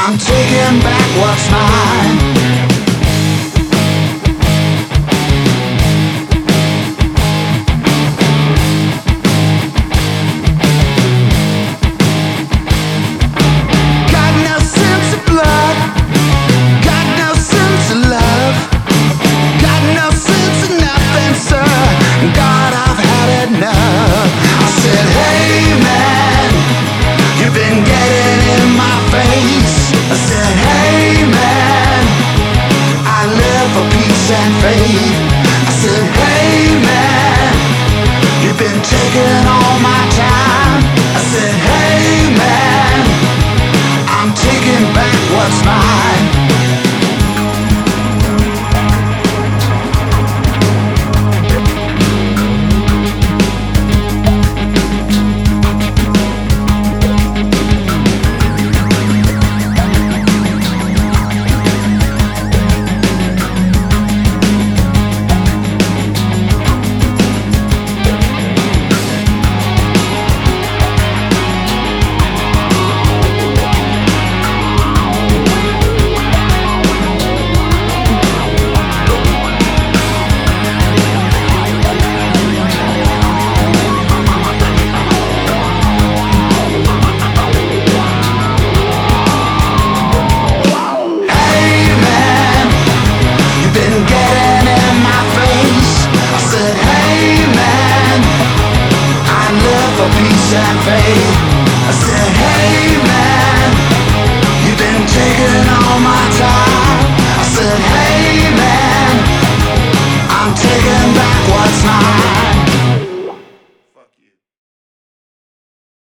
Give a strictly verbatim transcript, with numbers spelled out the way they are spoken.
I'm taking back what's mine. Got no sense of blood, got no sense of love, got no sense of nothing, sir. God, I've had enough. I said, hey man, you've been getting in my face. I said, hey man, I live for peace and faith. I said, hey man, you've been taking all my time. I said, hey man, I'm taking back what's mine.